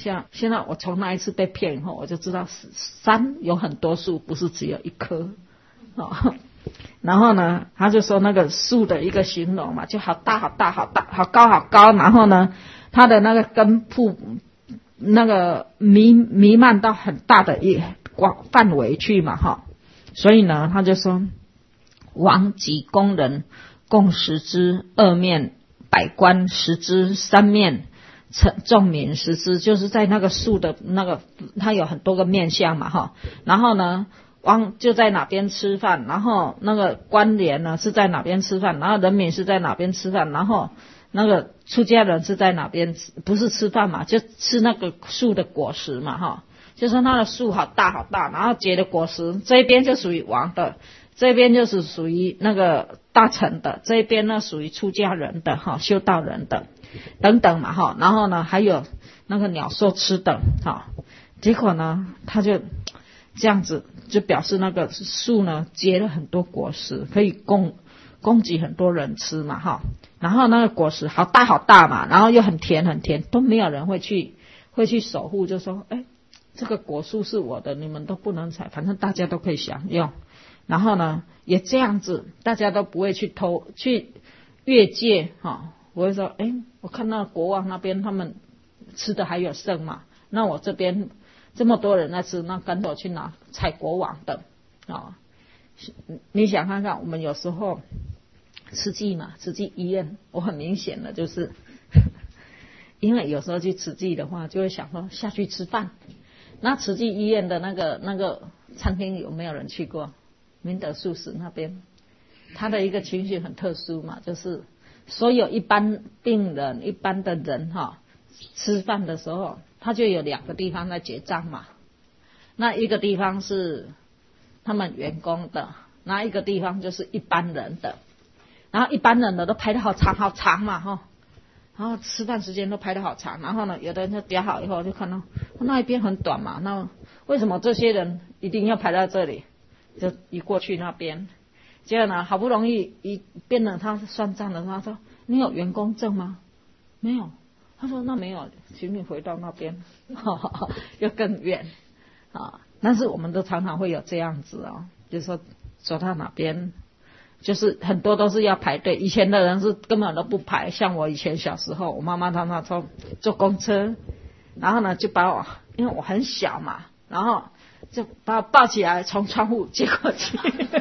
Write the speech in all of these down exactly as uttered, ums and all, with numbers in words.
像现在我从那一次被骗以后，我就知道山有很多树，不是只有一棵。哦，然后呢，他就说那个树的一个形容嘛，就好大好大好大好高好高，然后呢，它的那个根部那个弥弥漫到很大的一广范围去嘛，哈，所以呢，他就说王及工人共十枝，二面百官十枝，三面众民十枝，就是在那个树的那个它有很多个面向嘛，哈，然后呢。王就在哪边吃饭，然后那个官员呢是在哪边吃饭，然后人民是在哪边吃饭，然后那个出家人是在哪边吃，不是吃饭嘛，就吃那个树的果实嘛，哈，就说那个树好大好大，然后结的果实这一边就属于王的，这边就是属于那个大臣的，这一边呢属于出家人的哈，修道人的等等嘛，哈，然后呢还有那个鸟兽吃的哈，结果呢他就这样子。就表示那个树呢结了很多果实，可以供供给很多人吃嘛，哈。然后那个果实好大好大嘛，然后又很甜很甜，都没有人会去会去守护，就说哎，这个果树是我的，你们都不能采，反正大家都可以享用。然后呢也这样子，大家都不会去偷去越界哈。我会说哎，我看到国王那边他们吃的还有剩嘛，那我这边。这么多人在吃，那跟我去拿采国王的啊、哦！你想看看，我们有时候慈济嘛，慈济医院，我很明显的就是，因为有时候去慈济的话，就会想说下去吃饭。那慈济医院的那个那个餐厅有没有人去过？明德素食那边，他的一个情形很特殊嘛，就是所有一般病人、一般的人哈、哦，吃饭的时候。他就有两个地方在结账嘛，那一个地方是他们员工的，那一个地方就是一般人的，然后一般人的都排得好长好长嘛哈，然后吃饭时间都排得好长，然后呢，有的人就点好以后就看到那一边很短嘛，那为什么这些人一定要排到这里？就一过去那边，结果呢，好不容易一变了，他算账的时候，他说：“你有员工证吗？”没有。他说那没有，请你回到那边，呵呵又更远啊。但是我们都常常会有这样子哦，就是说走到哪边，就是很多都是要排队。以前的人是根本都不排，像我以前小时候，我妈妈常常说坐公车，然后呢就把我，因为我很小嘛，然后就把我抱起来从窗户接过去。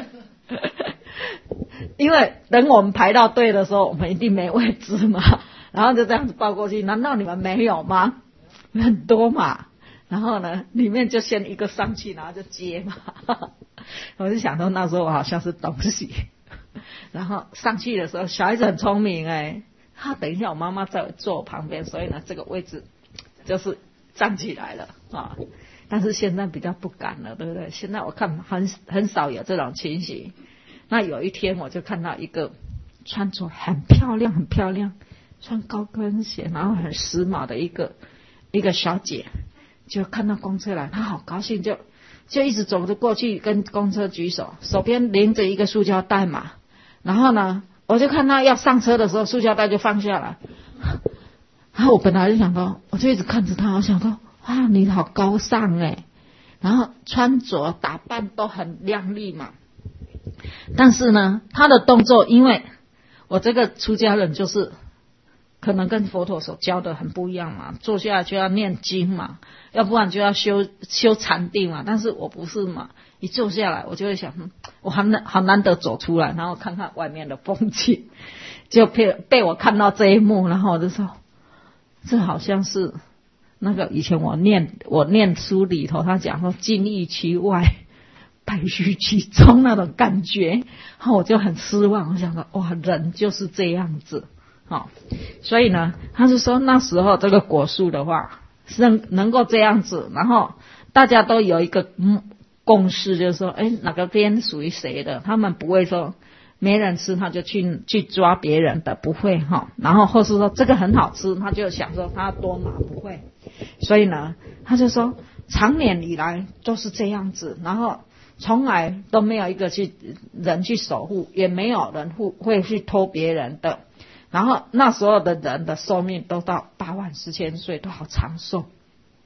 因为等我们排到队的时候，我们一定没位置嘛。然后就这样子抱过去，难道你们没有吗？很多嘛。然后呢，里面就先一个上去，然后就接嘛。我就想说那时候我好像是东西。然后上去的时候，小孩子很聪明哎，他等一下我妈妈在坐我旁边，所以呢这个位置就是站起来了啊。但是现在比较不敢了，对不对？现在我看很很少有这种情形。那有一天我就看到一个穿着很漂亮很漂亮。穿高跟鞋，然后很时髦的一个一个小姐，就看到公车来，她好高兴，就就一直走着过去跟公车举手，手边拎着一个塑胶袋嘛。然后呢，我就看她要上车的时候，塑胶袋就放下来。然后我本来就想说，我就一直看着她，我想说，哇，你好高尚哎，然后穿着打扮都很靓丽嘛。但是呢，她的动作，因为我这个出家人就是。可能跟佛陀所教的很不一样嘛，坐下来就要念经嘛，要不然就要修修禅定嘛。但是我不是嘛，一坐下来我就会想，我好难好难得走出来，然后看看外面的风景，就被被我看到这一幕，然后我就说，这好像是那个以前我念我念书里头他讲说金玉其外，败絮其中那种感觉，然后我就很失望，我想说哇，人就是这样子。好，所以呢，他是说那时候这个果树的话是能能够这样子，然后大家都有一个嗯共识，就是说，哎，哪个边属于谁的，他们不会说没人吃他就去去抓别人的，不会哈。然后或是说这个很好吃，他就想说他多拿，不会。所以呢，他就说长年以来都是这样子，然后从来都没有一个去人去守护，也没有人会会去偷别人的。然后那时候的人的寿命都到八万四千岁，都好长寿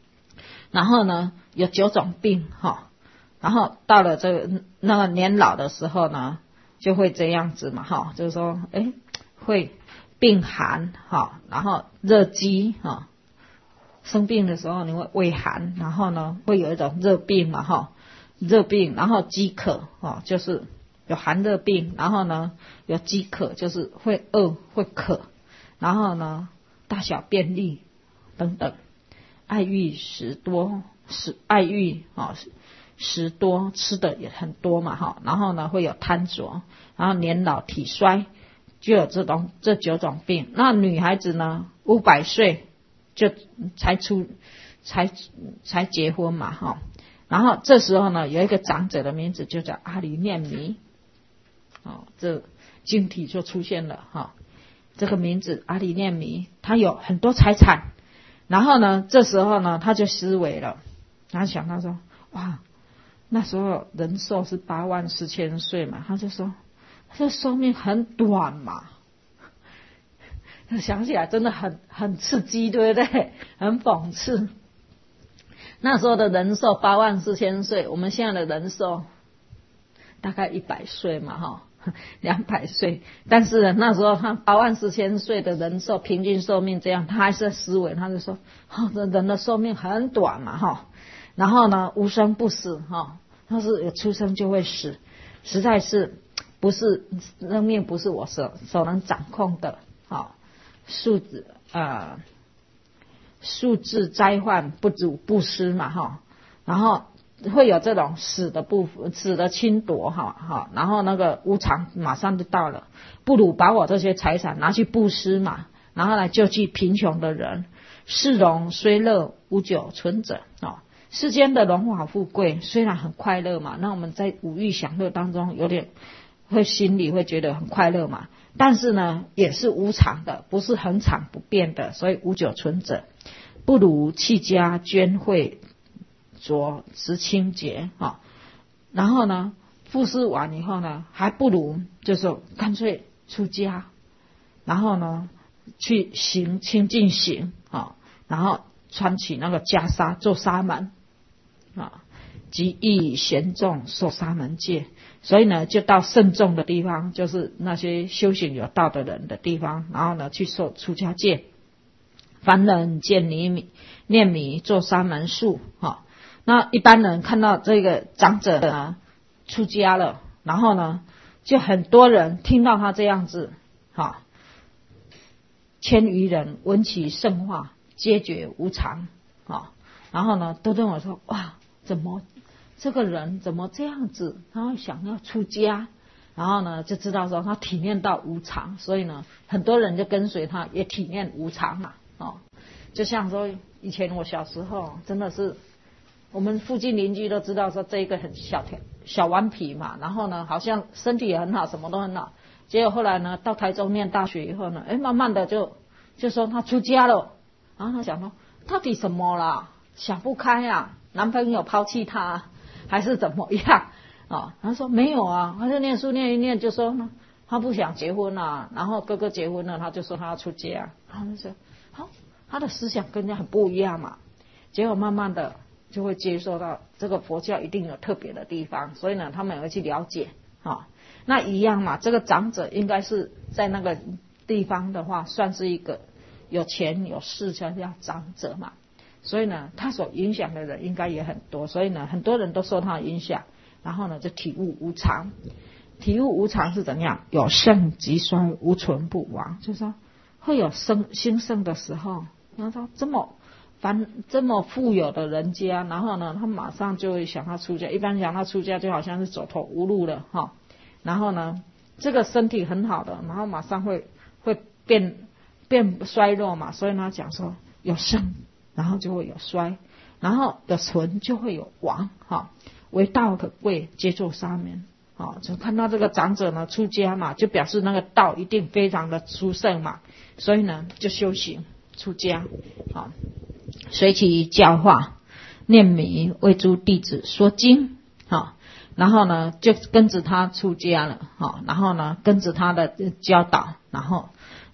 然后呢有九种病哈，然后到了这个那个年老的时候呢，就会这样子嘛哈，就是说哎会病寒哈，然后热积哈，生病的时候你会畏寒，然后呢会有一种热病嘛哈，热病，然后饥渴哈，就是有寒热病，然后呢有饥渴，就是会饿会渴，然后呢大小便利等等，爱欲食多，食爱欲啊食多，吃的也很多嘛哈，然后呢会有贪着，然后年老体衰，就有这种这九种病。那女孩子呢五百岁就才出才才结婚嘛哈，然后这时候呢有一个长者的名字就叫阿里念弥，哦，这经体就出现了哈，这个名字阿里念弥，他有很多财产，然后呢这时候呢他就思维了，他想他说哇，那时候人寿是八万四千岁嘛，他就说这寿命很短嘛，想起来真的很很刺激，对不对？很讽刺。那时候的人寿八万四千岁，我们现在的人寿大概一百岁嘛哈，两百岁，但是那时候他八万四千岁的人寿平均寿命这样，他还是在思维，他就说哦，人的寿命很短嘛哈，然后呢无生不死哈，他是有出生就会死，实在是不是生命不是我所所能掌控的哈，数字呃数字灾患不足不失嘛哈，然后会有这种死的部分，死的侵夺哈哈，然后那个无常马上就到了，不如把我这些财产拿去布施嘛，然后来救济贫穷的人。世荣虽乐无久存者啊，世间的荣华富贵虽然很快乐嘛，那我们在五欲享乐当中有点会心里会觉得很快乐嘛，但是呢也是无常的，不是恒常不变的，所以无久存者，不如弃家捐惠着实清洁啊，然后呢布施完以后呢，还不如就是说干脆出家，然后呢去行清净行啊，然后穿起那个袈裟做沙门啊，即亦贤众受沙门戒，所以呢就到慎重的地方，就是那些修行有道的人的地方，然后呢去受出家戒。凡人见你念弥做沙门术哈，那一般人看到这个长者呢出家了，然后呢就很多人听到他这样子哈，千余人闻其圣话，皆觉无常啊，然后呢都认为说哇，怎么这个人怎么这样子，他会想要出家，然后呢就知道说他体验到无常，所以呢很多人就跟随他，也体验无常嘛哦，就像说以前我小时候真的是，我们附近邻居都知道说这一个很小条小顽皮嘛，然后呢好像身体也很好，什么都很好，结果后来呢到台中念大学以后呢，哎慢慢的就就说他出家了，然后他想说到底什么啦，想不开啊，男朋友抛弃他还是怎么样哦，他说没有啊，他就念书念一念就说呢他不想结婚啊，然后哥哥结婚了，他就说他要出家，然后就说好，他的思想跟人家很不一样嘛，结果慢慢的就会接受到这个佛教一定有特别的地方，所以呢他们也会去了解啊、哦。那一样嘛，这个长者应该是在那个地方的话算是一个有钱有势叫叫长者嘛，所以呢他所影响的人应该也很多，所以呢很多人都受他的影响，然后呢就体悟无常。体悟无常是怎样？有盛即衰，无存不亡，就是说会有生兴盛的时候，然后说这么凡这么富有的人家，然后呢他马上就会想要出家，一般想要出家就好像是走投无路了哈。然后呢这个身体很好的，然后马上会会变变衰弱嘛，所以呢讲说有盛然后就会有衰，然后有存就会有亡哈。为道可贵，皆作沙门。哦，就看到这个长者呢出家嘛，就表示那个道一定非常的殊胜嘛，所以呢就修行出家。好、哦，随其教化，念弥为诸弟子说经。好、哦，然后呢就跟着他出家了。好、哦，然后呢跟着他的教导，然后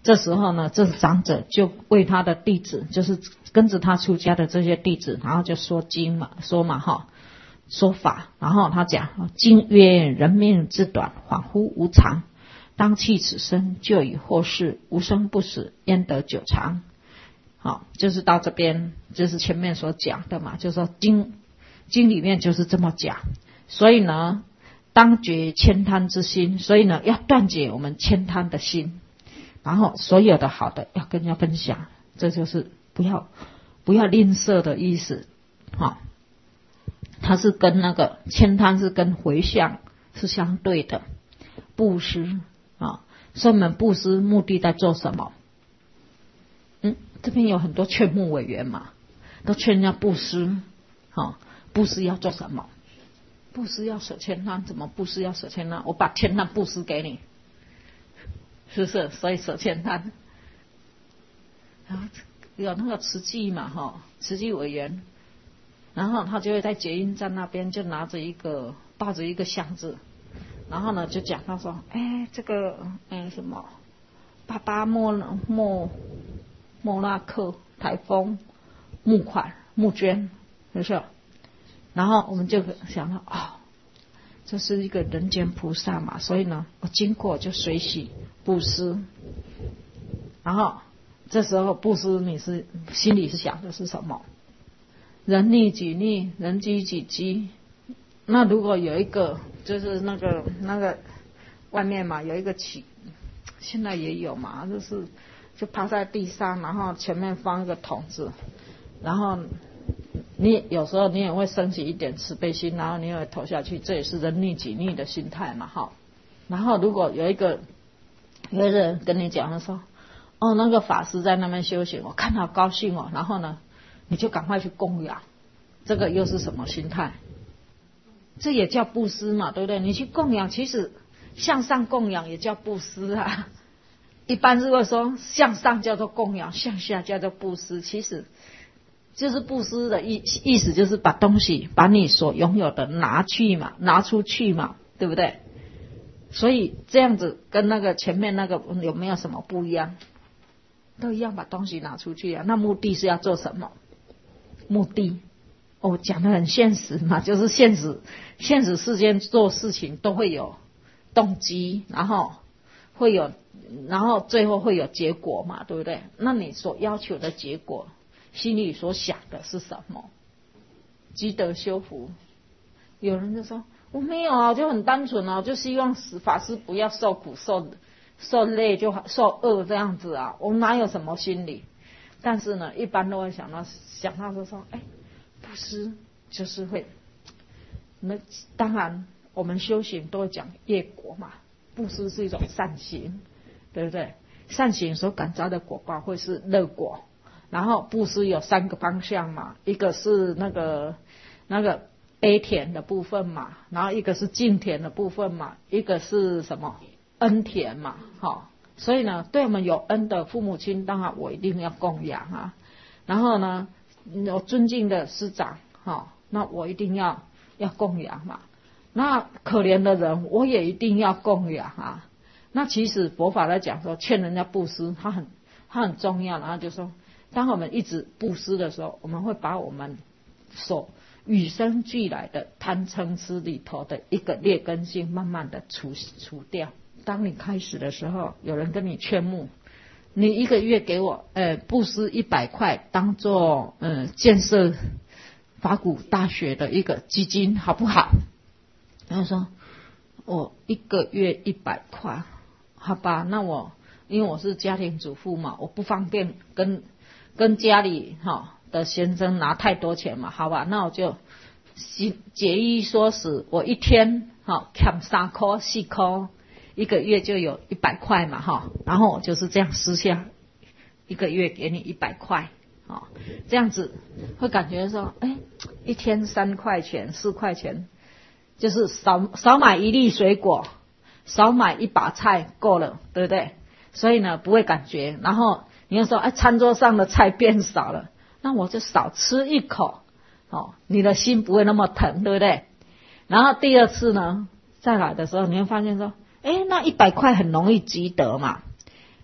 这时候呢，这长者就为他的弟子，就是跟着他出家的这些弟子，然后就说经嘛，说嘛哈，说法。然后他讲，经曰：人命之短，恍惚无常，当弃此生，就以后世，无生不死，焉得久长？好，就是到这边，就是前面所讲的嘛，就是说经经里面就是这么讲。所以呢，当绝悭贪之心，所以呢，要断绝我们悭贪的心。然后所有的好的要跟人家分享，这就是不要不要吝啬的意思。好，它是跟那个悭贪是跟回向是相对的。布施啊，所以我们布施目的在做什么？嗯，这边有很多劝募委员嘛，都劝人家布施。好，布施要做什么？布施要舍悭贪，怎么布施要舍悭贪？我把悭贪布施给你。是不是？所以舍悭贪，然后有那个慈济嘛，哈，慈济委员，然后他就会在捷运站那边就拿着一个抱着一个箱子，然后呢就讲他说，哎，这个嗯什么，巴巴莫莫莫拉克台风募款募捐，是不是？然后我们就想到哦，这是一个人间菩萨嘛，所以呢，我经过就随喜布施。然后这时候布施，你是心里是想的是什么？人利己利，人饥己饥。那如果有一个就是那个那个外面嘛有一个乞，现在也有嘛，就是就趴在地上，然后前面放一个桶子，然后你有时候你也会升起一点慈悲心，然后你也会投下去，这也是人利己利的心态嘛，哈。然后如果有一个有一个人跟你讲，他说，哦，那个法师在那边修行，我看好高兴哦，然后呢，你就赶快去供养，这个又是什么心态？这也叫布施嘛，对不对？你去供养，其实向上供养也叫布施啊。一般如果说向上叫做供养，向下叫做布施，其实就是布施的意意思，就是把东西，把你所拥有的拿去嘛，拿出去嘛，对不对？所以这样子跟那个前面那个有没有什么不一样？都一样，把东西拿出去啊。那目的是要做什么？目的哦，讲得很现实嘛，就是现实现实世间做事情都会有动机，然后会有，然后最后会有结果嘛，对不对？那你所要求的结果，心里所想的是什么？积德修福。有人就说我没有啊，我就很单纯啊，我就希望法师不要受苦受受累就受饿这样子啊，我哪有什么心理？但是呢，一般都会想到想到就说，哎，布施就是会，那当然我们修行都会讲业果嘛，布施是一种善行，对不对？善行所感召的果报会是乐果。然后布施有三个方向嘛，一个是那个那个悲田的部分嘛，然后一个是敬田的部分嘛，一个是什么恩田嘛，哈。所以呢，对我们有恩的父母亲，当然我一定要供养啊。然后呢，有尊敬的师长，哈，那我一定要要供养嘛。那可怜的人，我也一定要供养啊。那其实佛法来讲说，劝人家布施，它很它很重要。然后就说，当我们一直布施的时候，我们会把我们所与生俱来的贪嗔痴里头的一个劣根性，慢慢的除除掉。当你开始的时候，有人跟你劝募，你一个月给我呃布施一百块，当做呃建设法鼓大学的一个基金，好不好？然后说，我一个月一百块，好吧？那我因为我是家庭主妇嘛，我不方便跟跟家里哈、哦、的先生拿太多钱嘛，好吧？那我就节衣缩食，我一天哈欠三块四块。一个月就有一百块嘛，哈，然后我就是这样私下一个月给你一百块，啊，这样子会感觉说，哎，一天三块钱、四块钱，就是少少买一粒水果，少买一把菜够了，对不对？所以呢，不会感觉。然后你又说，哎，餐桌上的菜变少了，那我就少吃一口，哦，你的心不会那么疼，对不对？然后第二次呢，再来的时候，你会发现说，哎，那一百块很容易积德嘛。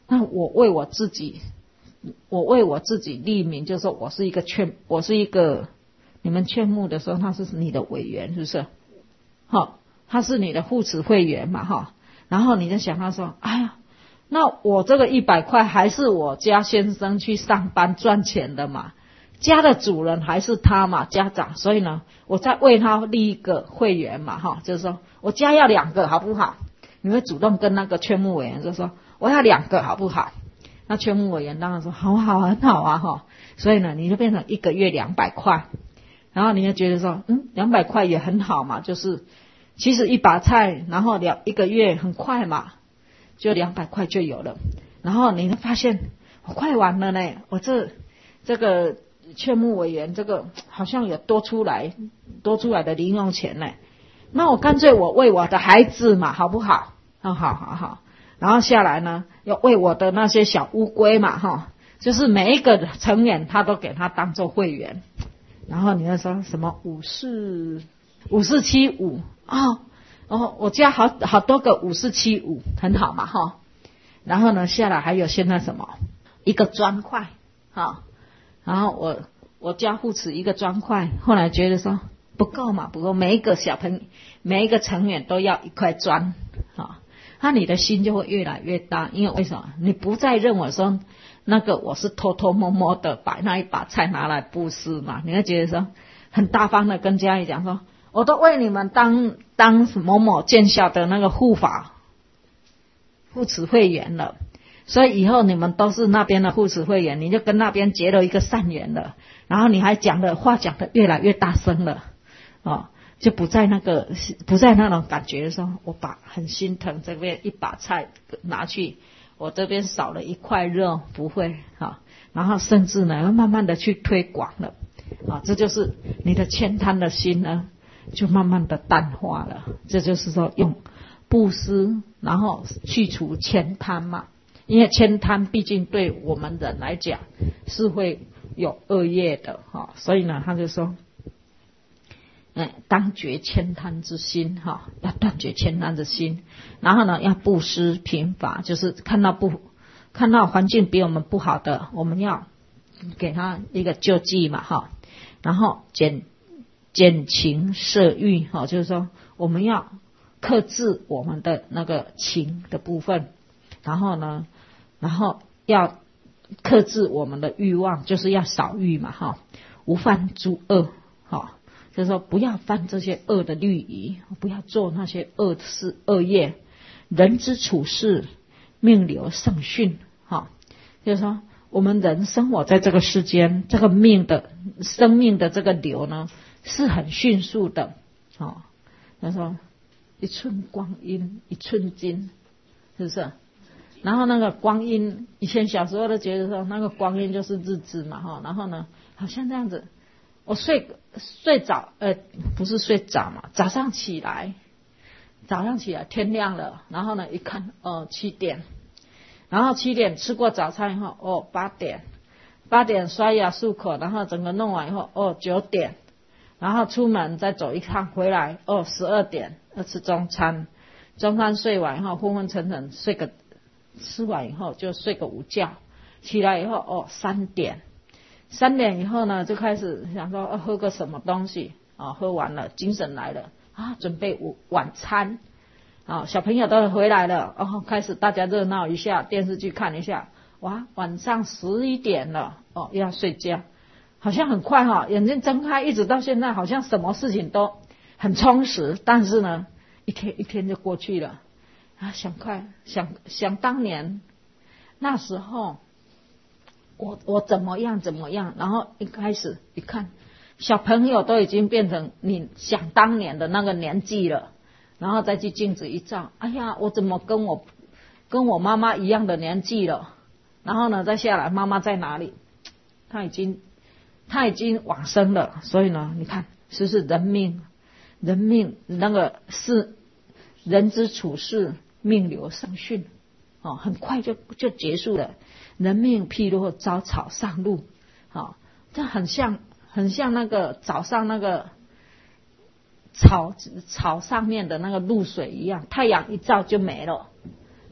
那我为我自己，我为我自己立名，就是说我是一个劝，我是一个你们劝募的时候，他是你的委员，是不是？好，他是你的护持会员嘛，哈。然后你就想他说，哎呀，那我这个一百块还是我家先生去上班赚钱的嘛，家的主人还是他嘛，家长，所以呢，我再为他立一个会员嘛，哈，就是说我家要两个好不好？你会主动跟那个劝募委员就说我要两个好不好？那劝募委员当然说好好很好啊，哈，所以呢，你就变成一个月两百块，然后你就觉得说，嗯，两百块也很好嘛，就是其实一把菜，然后两一个月很快嘛，就两百块就有了。然后你会发现我快完了呢，我这这个劝募委员这个好像有多出来多出来的零用钱呢，那我干脆我为我的孩子嘛，好不好？好好好好。然后下来呢，要为我的那些小乌龟嘛，哈，就是每一个成员他都给他当做会员。然后你要说什么五四五四七五哦哦，我家好好多个五四七五，很好嘛，哈。然后呢，下来还有现在什么一个砖块，哈。然后我我家护持一个砖块，后来觉得说不够嘛，不够，每一个小朋友每一个成员都要一块砖，哈。那你的心就会越来越大，因为为什么？你不再认为说那个我是偷偷摸摸的把那一把菜拿来布施嘛，你会觉得说很大方的跟家里讲说，我都为你们当当某某见效的那个护法护持会员了，所以以后你们都是那边的护持会员，你就跟那边结了一个善缘了，然后你还讲的话讲的越来越大声了，哦，就不在那个不在那种感觉说我把很心疼这边一把菜拿去，我这边少了一块肉，不会啊，然后甚至呢慢慢的去推广了啊，这就是你的悭贪的心呢就慢慢的淡化了，这就是说用布施然后去除悭贪嘛，因为悭贪毕竟对我们人来讲是会有恶业的哈，所以呢他就说嗯，当绝悭贪之心哈，要断绝悭贪之心，然后呢要布施贫乏，就是看到不看到环境比我们不好的，我们要给他一个救济嘛哈，然后减减情摄欲哈，就是说我们要克制我们的那个情的部分，然后呢，然后要克制我们的欲望，就是要少欲嘛哈，无犯诸恶哈。就是说不要犯这些恶的律仪，不要做那些恶事恶业。人之处世，命流圣训，哈，就是说我们人生活在这个世间，这个命的生命的这个流呢，是很迅速的，哦，他说一寸光阴一寸金，是不是？然后那个光阴，以前小时候都觉得说那个光阴就是日子嘛，哈，然后呢，好像这样子。我睡睡早，呃，不是睡早嘛，早上起来，早上起来天亮了，然后呢一看，哦七点，然后七点吃过早餐以后，哦八点，八点刷牙漱口，然后整个弄完以后，哦九点，然后出门再走一趟回来，哦十二点要吃中餐，中餐睡完以后昏昏沉沉睡个，吃完以后就睡个午觉，起来以后哦三点。三点以后呢，就开始想说、哦、喝个什么东西啊，喝完了精神来了啊，准备晚餐啊，小朋友都回来了，然、哦、后开始大家热闹一下，电视剧看一下，哇，晚上十一点了哦，又要睡觉，好像很快哈、哦，眼睛睁开一直到现在，好像什么事情都很充实，但是呢，一天一天就过去了啊，想快想想当年那时候。我我怎么样怎么样，然后一开始一看，小朋友都已经变成你想当年的那个年纪了，然后再去镜子一照，哎呀，我怎么跟我跟我妈妈一样的年纪了？然后呢，再下来，妈妈在哪里？她已经她已经往生了，所以呢，你看，是不是人命人命那个是人之处世，命流圣训，哦，很快就就结束了。人命譬若朝草上路，好，这很像很像那个早上那个草草上面的那个露水一样，太阳一照就没了，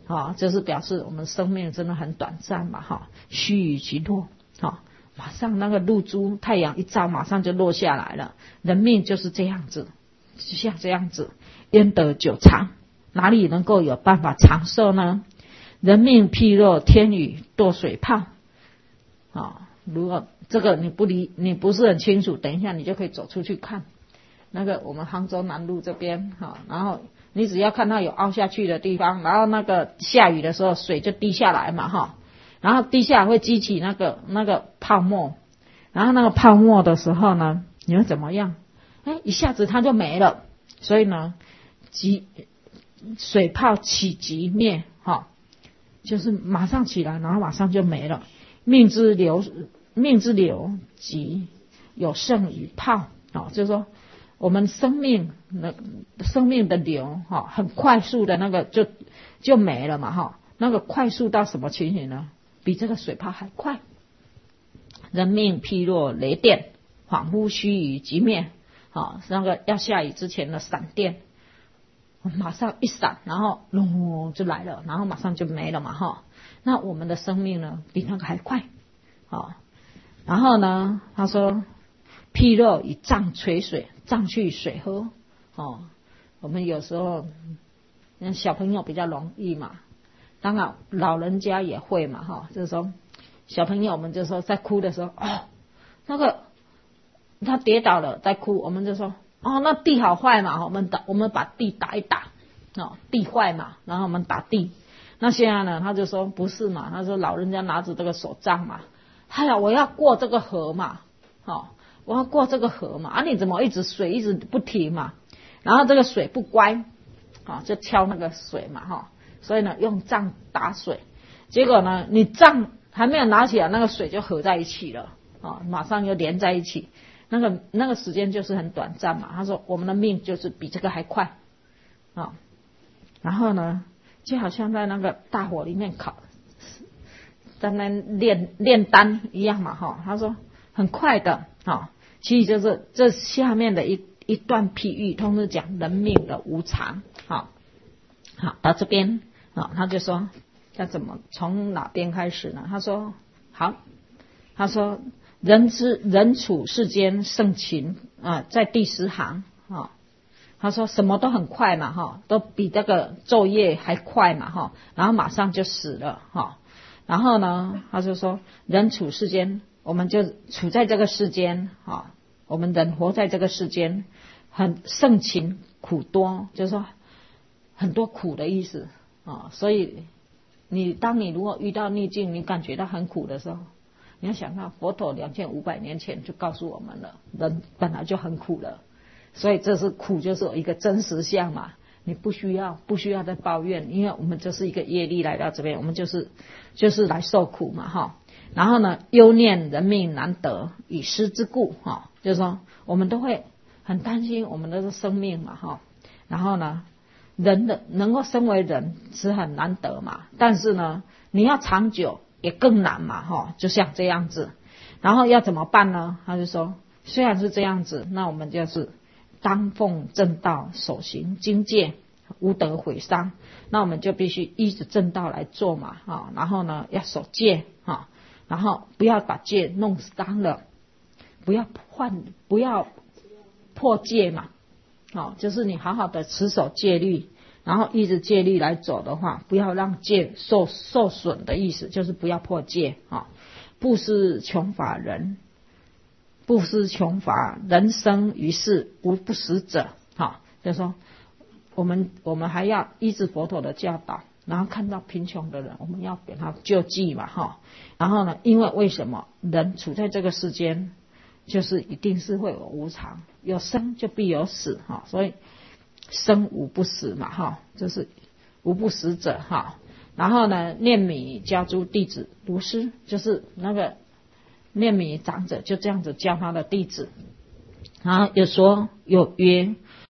啊，就是表示我们生命真的很短暂嘛哈，须臾即落，啊，马上那个露珠太阳一照，马上就落下来了。人命就是这样子，就像这样子，焉得久长？哪里能够有办法长寿呢？人命譬若天雨堕水泡，啊，如果这个你不理，你不是很清楚，等一下你就可以走出去看。那个我们杭州南路这边哈，然后你只要看到有凹下去的地方，然后那个下雨的时候水就滴下来嘛哈，然后滴下来会激起那个那个泡沫，然后那个泡沫的时候呢，你会怎么样？哎，一下子它就没了。所以呢，急水泡起即灭哈，就是马上起来，然后马上就没了。命之流，命之流急有胜于泡，哦，就是说。我们生命的生命的流哈，很快速的那个就就没了嘛哈，那个快速到什么情形呢？比这个水泡还快。人命譬若雷电，恍惚须臾即灭。好，那个要下雨之前的闪电，马上一闪，然后隆就来了，然后马上就没了嘛哈。那我们的生命呢，比那个还快。好，然后呢，他说。譬若以杖捶水，杖去水喝。哦，我们有时候，小朋友比较容易嘛，当然老人家也会嘛，哈，就是说小朋友我们就说在哭的时候，哦，那个他跌倒了在哭，我们就说，哦，那地好坏嘛，我们打我们把地打一打，哦，地坏嘛，然后我们打地。那现在呢，他就说不是嘛，他说老人家拿着这个手杖嘛，哎呀，我要过这个河嘛，哦。我要过这个河嘛，啊，你怎么一直水一直不停嘛？然后这个水不乖，啊，就挑那个水嘛，哈，所以呢，用杖打水，结果呢，你杖还没有拿起来，那个水就合在一起了，啊，马上又连在一起，那个那个时间就是很短暂嘛。他说我们的命就是比这个还快，啊，然后呢，就好像在那个大火里面烤，在那炼炼丹一样嘛，哈，他说很快的，啊。其实就是这下面的一一段譬喻，通是讲人命的无常。好，好到这边啊，他就说要怎么从哪边开始呢？他说好，他说人之人处世间盛情啊，在第十行啊，他说什么都很快嘛哈，都比这个昼夜还快嘛哈，然后马上就死了哈。然后呢，他就说人处世间。我们就处在这个世间啊，我们人活在这个世间，很盛情苦多，就是说很多苦的意思啊。所以你当你如果遇到逆境，你感觉到很苦的时候，你要想到佛陀两千五百年前就告诉我们了，人本来就很苦了，所以这是苦就是一个真实相嘛。你不需要不需要再抱怨，因为我们就是一个业力来到这边，我们就是就是来受苦嘛哈。然后呢，忧念人命难得，以失之故，哈，就是说我们都会很担心我们的生命嘛，哈。然后呢，人的能够身为人是很难得嘛，但是呢，你要长久也更难嘛，哈，就像这样子。然后要怎么办呢？他就说，虽然是这样子，那我们就是当奉正道，守行经戒，无得毁伤。那我们就必须依着正道来做嘛，哈。然后呢，要守戒，哈。然后不要把戒弄脏了，不要换，不要破戒嘛，好，就是你好好的持守戒律，然后依着戒律来走的话，不要让戒受受损的意思，就是不要破戒啊。布施穷乏人，布施穷乏人生于世无不死者，好，就是说我们我们还要依着佛陀的教导。然后看到贫穷的人，我们要给他救济嘛，哈。然后呢，因为为什么人处在这个世间，就是一定是会有无常，有生就必有死，哈。所以生无不死嘛，哈，就是无不死者，哈。然后呢，念米教诸弟子如师，就是那个念米长者就这样子教他的弟子。然后有说有曰：